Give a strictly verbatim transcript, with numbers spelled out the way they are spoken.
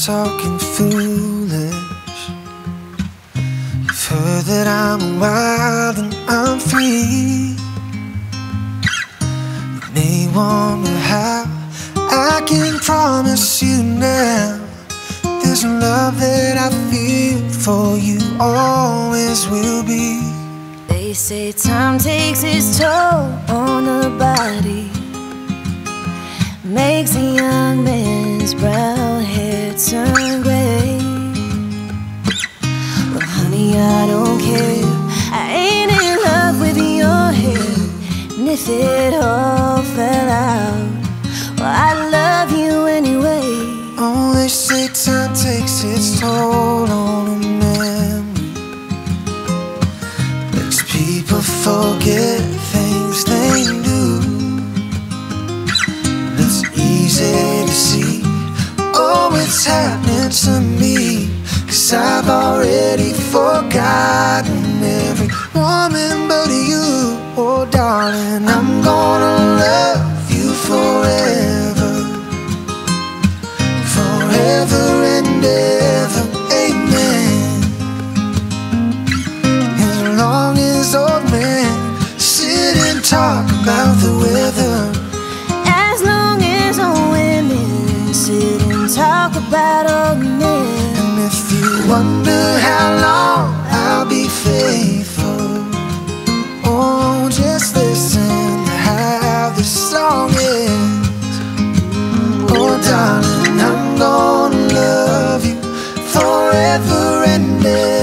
talking foolish. You've heard that I'm wild and I'm free. You may wonder how I can promise you now there's a love that I feel for you always will be. They say time takes its toll on the body, makes a young man's brown hair turn gray. Well, honey, I don't care, I ain't in love with your hair. And if it all fell out, well, I love you anyway. Oh, they say time takes its toll on a memory, makes people forget things they knew. It's easy to see, oh, it's happening to me, 'cause I've already forgotten every woman but you. Oh, darling, I'm gonna love you forever, forever and ever, amen. As long as old men sit and talk about the weather, As long as old women sit and talk about old men. and if you wonder how long I'll be faithful, oh, just listen to how this song is. Oh, darling, I'm gonna love you forever and ever.